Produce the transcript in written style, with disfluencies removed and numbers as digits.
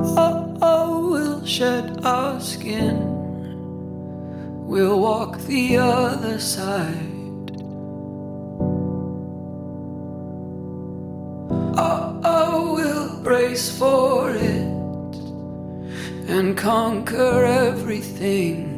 Oh, we'll shed our skin. We'll walk the other side. Oh, we'll brace for it and conquer everything.